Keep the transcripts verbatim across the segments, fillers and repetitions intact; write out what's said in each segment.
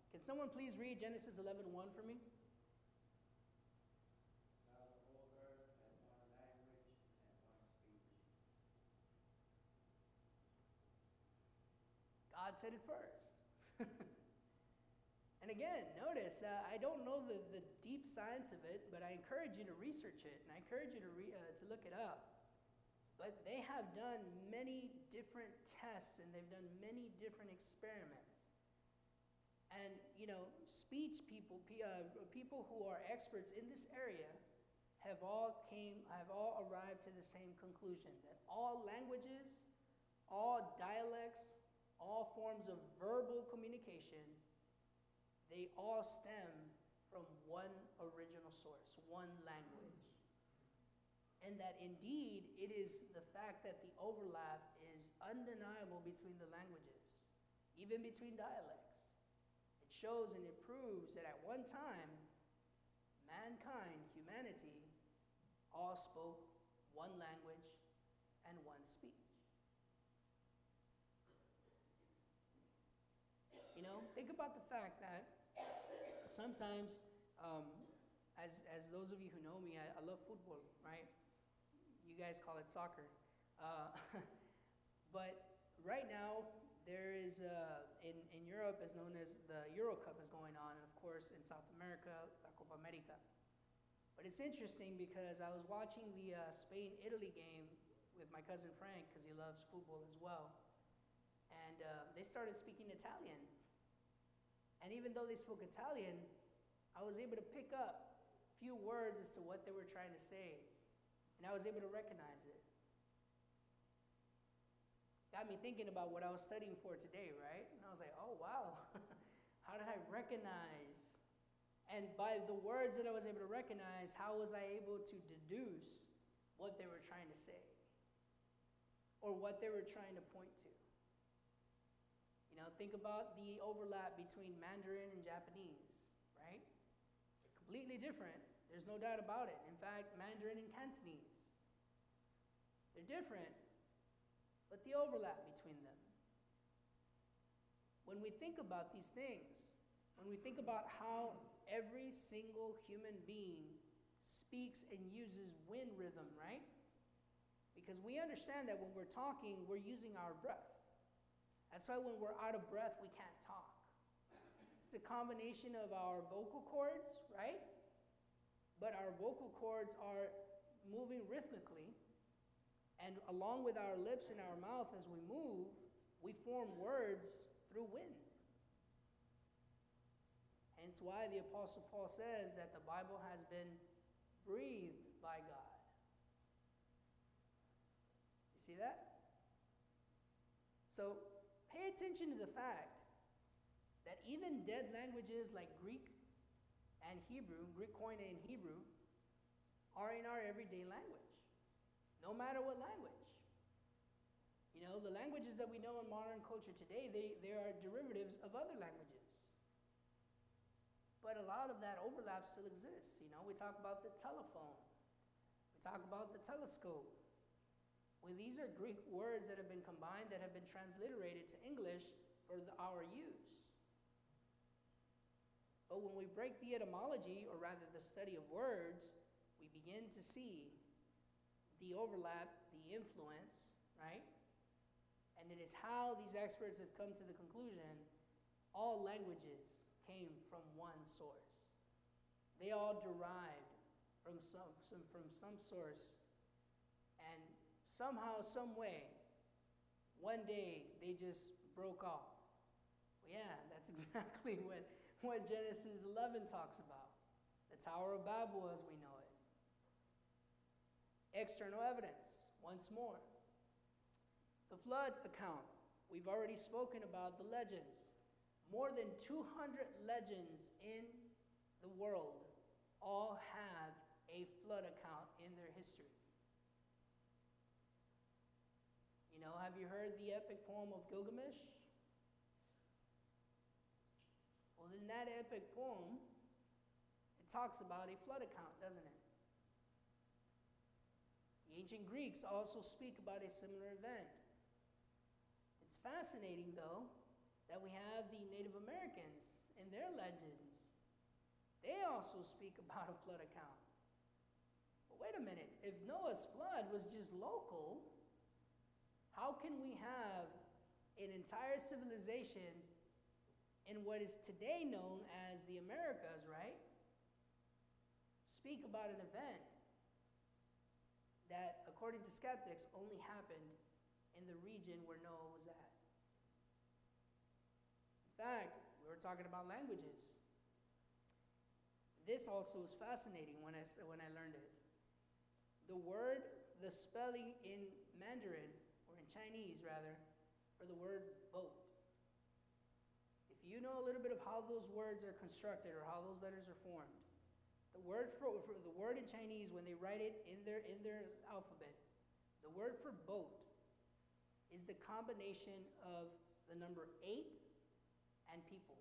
Can someone please read Genesis eleven one for me? Now the whole earth had one language and one speech. God said it first. And again, notice, uh, I don't know the, the deep science of it, but I encourage you to research it, and I encourage you to, re, uh, to look it up. But they have done many different tests, and they've done many different experiments. And, you know, speech people, uh, people who are experts in this area have all came, have all arrived to the same conclusion, that all languages, all dialects, all forms of verbal communication, they all stem from one original source, one language. And that indeed, it is the fact that the overlap is undeniable between the languages, even between dialects. It shows and it proves that at one time, mankind, humanity, all spoke one language and one speech. You know, think about the fact that sometimes, um, as, as those of you who know me, I, I love football, right? You guys call it soccer. Uh, but right now, there is, uh, in, in Europe, is known as the Euro Cup is going on, and of course, in South America, La Copa America. But it's interesting because I was watching the uh, Spain-Italy game with my cousin Frank, because he loves football as well. And uh, they started speaking Italian. And even though they spoke Italian, I was able to pick up a few words as to what they were trying to say. And I was able to recognize it. Got me thinking about what I was studying for today, right? And I was like, oh, wow. How did I recognize? And by the words that I was able to recognize, how was I able to deduce what they were trying to say? Or what they were trying to point to? You know, think about the overlap between Mandarin and Japanese, right? They're completely different. There's no doubt about it. In fact, Mandarin and Cantonese, they're different, but the overlap between them. When we think about these things, when we think about how every single human being speaks and uses wind rhythm, right? Because we understand that when we're talking, we're using our breath. That's why when we're out of breath, we can't talk. It's a combination of our vocal cords, right? But our vocal cords are moving rhythmically, and along with our lips and our mouth as we move, we form words through wind. Hence why the Apostle Paul says that the Bible has been breathed by God. You see that? So, pay attention to the fact that even dead languages like Greek and Hebrew, Greek Koine and Hebrew, are in our everyday language, no matter what language. You know, the languages that we know in modern culture today, they, they are derivatives of other languages. But a lot of that overlap still exists. You know, we talk about the telephone. We talk about the telescope. Well, these are Greek words that have been combined, that have been transliterated to English for the, our use. But when we break the etymology, or rather the study of words, we begin to see the overlap, the influence, right? And it is how these experts have come to the conclusion all languages came from one source. They all derived from some, some, from some source, and somehow, some way, one day they just broke off. Well, yeah, that's exactly what, what Genesis eleven talks about. The Tower of Babel as we know it. External evidence, once more. The flood account. We've already spoken about the legends. More than two hundred legends in the world all have a flood account in their history. You know, have you heard the epic poem of Gilgamesh? Well, in that epic poem, it talks about a flood account, doesn't it? The ancient Greeks also speak about a similar event. It's fascinating, though, that we have the Native Americans in their legends, they also speak about a flood account. But wait a minute, if Noah's flood was just local, how can we have an entire civilization in what is today known as the Americas, right? Speak about an event that, according to skeptics, only happened in the region where Noah was at. In fact, we were talking about languages. This also was fascinating when I, when I learned it. The word, the spelling in Mandarin, or in Chinese rather, for the word boat. If you know a little bit of how those words are constructed or how those letters are formed, the word for, for the word in Chinese, when they write it in their in their alphabet, the word for boat is the combination of the number eight and people.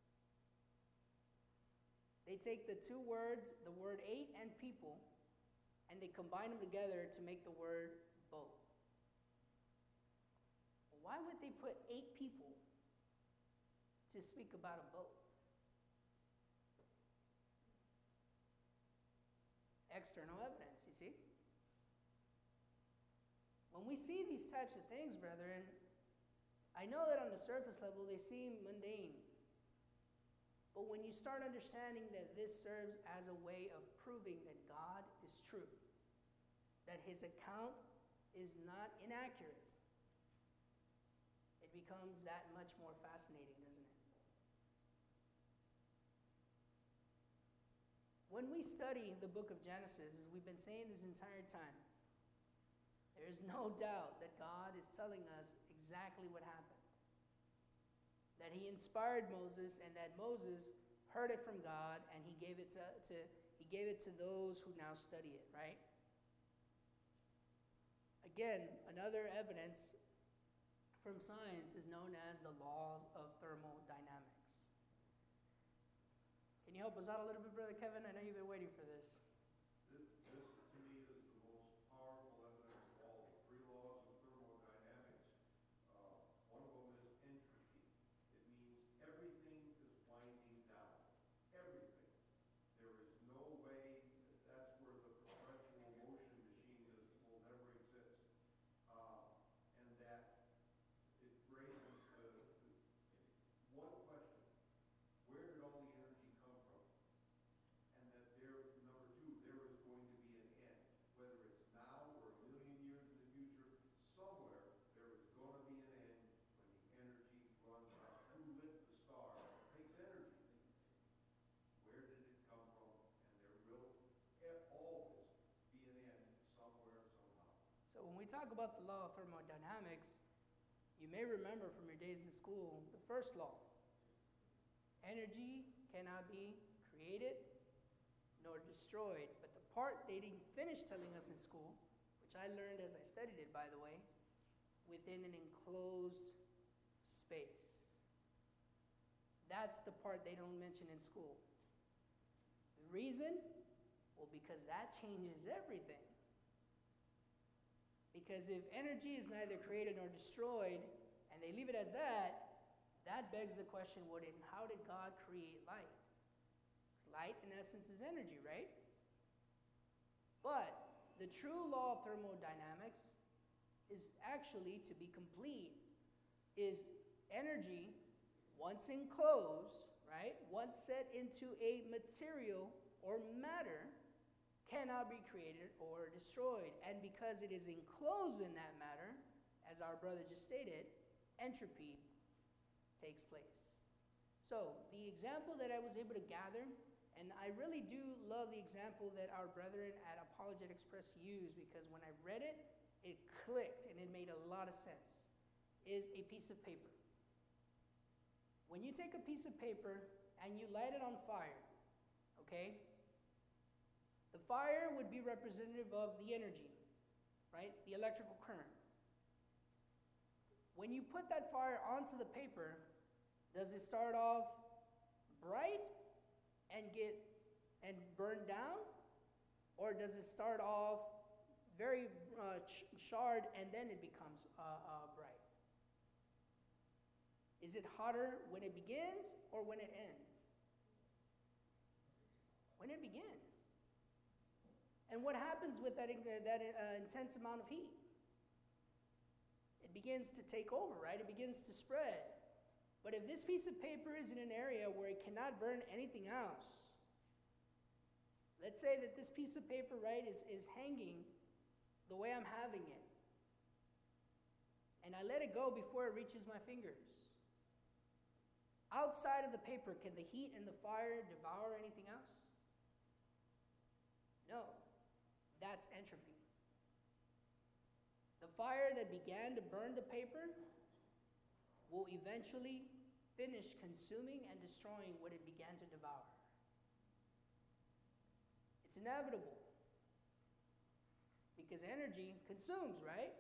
They take the two words, the word eight and people, and they combine them together to make the word boat. Why would they put eight people to speak about a boat? External evidence, you see? When we see these types of things, brethren, I know that on the surface level they seem mundane. But when you start understanding that this serves as a way of proving that God is true, that his account is not inaccurate, it becomes that much more fascinating, doesn't it? When we study the book of Genesis, as we've been saying this entire time, there is no doubt that God is telling us exactly what happened. That he inspired Moses and that Moses heard it from God and he gave it to, to he gave it to those who now study it, right? Again, another evidence from science is known as the laws of thermodynamics. Can you help us out a little bit, Brother Kevin? I know you've been waiting for this. This, this to me, is the most powerful evidence of all. The three laws of thermodynamics. Uh, one of them is entropy. It means everything is winding down. Everything. There is no way, that's where the perpetual motion machine is, will never exist. Uh, and that it raises the, the one question. Where did all the energy come from? And that there, number two, there is going to be an end. Whether it's now or a million years in the future, somewhere there is going to be an end when the energy runs out. Who lit the star? It takes energy. Where did it come from? And there will always be an end somewhere, somehow. So when we talk about the law of thermodynamics, you may remember from your days in school the first law. Energy cannot be created nor destroyed. But the part they didn't finish telling us in school, which I learned as I studied it, by the way, within an enclosed space. That's the part they don't mention in school. The reason? Well, because that changes everything. Because if energy is neither created nor destroyed, and they leave it as that, that begs the question, what did, how did God create light? Because light, in essence, is energy, right? But the true law of thermodynamics is actually, to be complete, is energy, once enclosed, right, once set into a material or matter, cannot be created or destroyed. And because it is enclosed in that matter, as our brother just stated, entropy takes place. So the example that I was able to gather, and I really do love the example that our brethren at Apologetics Press used, because when I read it, it clicked and it made a lot of sense, is a piece of paper. When you take a piece of paper and you light it on fire, okay, the fire would be representative of the energy, right, the electrical current. When you put that fire onto the paper, does it start off bright and get and burn down, or does it start off very uh, ch charred and then it becomes uh, uh, bright? Is it hotter when it begins or when it ends? when it begins. And what happens with that, that uh, intense amount of heat? It begins to take over, right? It begins to spread. But if this piece of paper is in an area where it cannot burn anything else, let's say that this piece of paper, right, is, is hanging the way I'm having it, and I let it go before it reaches my fingers. Outside of the paper, can the heat and the fire devour anything else? No. That's entropy. The fire that began to burn the paper will eventually finish consuming and destroying what it began to devour. It's inevitable. Because energy consumes, right?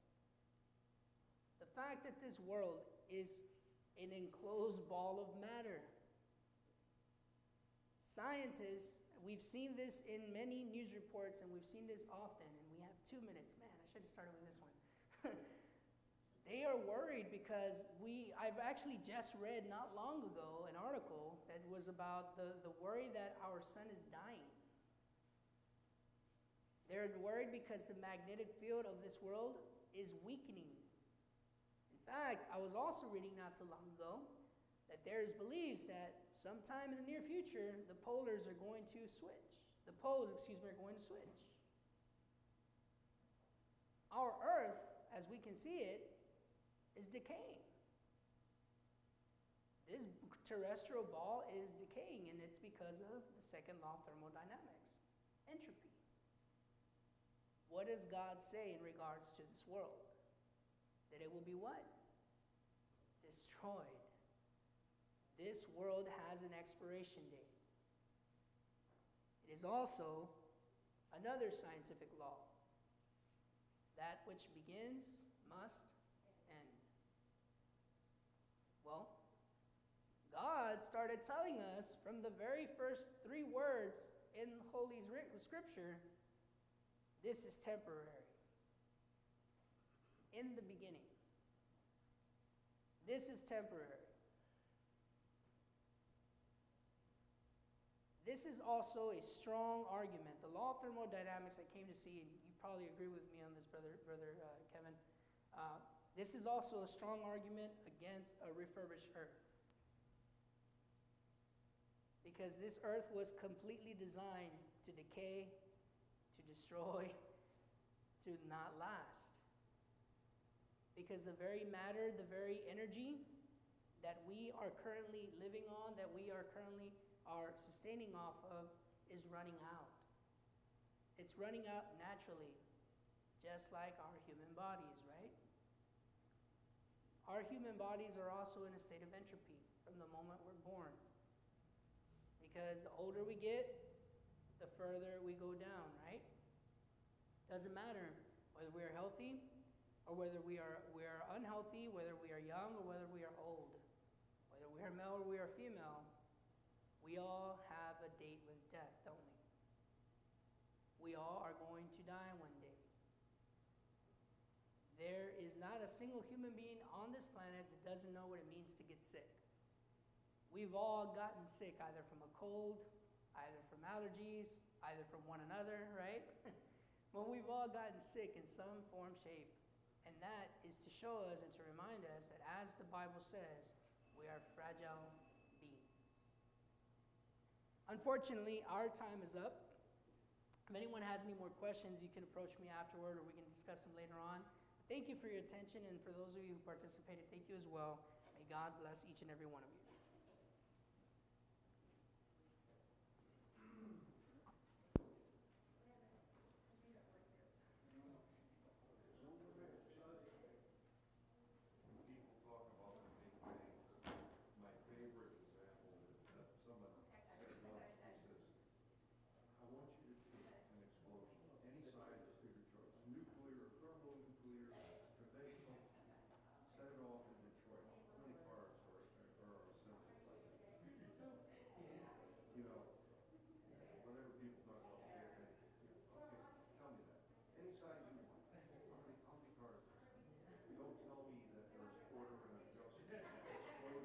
The fact that this world is an enclosed ball of matter. Scientists, we've seen this in many news reports, and we've seen this often, and we have two minutes. Man, I should have started with this one. They are worried because we, I've actually just read not long ago an article that was about the, the worry that our sun is dying. They're worried because the magnetic field of this world is weakening. In fact, I was also reading not so long ago that there is beliefs that sometime in the near future, the polars are going to switch. The poles, excuse me, are going to switch. Our Earth, as we can see it, is decaying. This terrestrial ball is decaying, and it's because of the second law of thermodynamics, entropy. What does God say in regards to this world? That it will be what? Destroyed. This world has an expiration date. It is also another scientific law. That which begins must end. Well, God started telling us from the very first three words in Holy Scripture, this is temporary. In the beginning. This is temporary. This is also a strong argument. The law of thermodynamics I came to see, and you probably agree with me on this, brother, brother uh, Kevin. Uh, this is also a strong argument against a refurbished earth. Because this earth was completely designed to decay, to destroy, to not last. Because the very matter, the very energy that we are currently living on, that we are currently are sustaining off of, is running out. It's running out naturally, just like our human bodies, right? Our human bodies are also in a state of entropy from the moment we're born. Because the older we get, the further we go down, right? Doesn't matter whether we are healthy or whether we are, we are unhealthy, whether we are young or whether we are old, whether we are male or we are female, we all have a date with death, don't we? We all are going to die one day. There is not a single human being on this planet that doesn't know what it means to get sick. We've all gotten sick either from a cold, either from allergies, either from one another, right? But we've all gotten sick in some form, shape. And that is to show us and to remind us that as the Bible says, we are fragile beings. Unfortunately, our time is up. If anyone has any more questions, you can approach me afterward or we can discuss them later on. Thank you for your attention, and for those of you who participated, thank you as well. May God bless each and every one of you.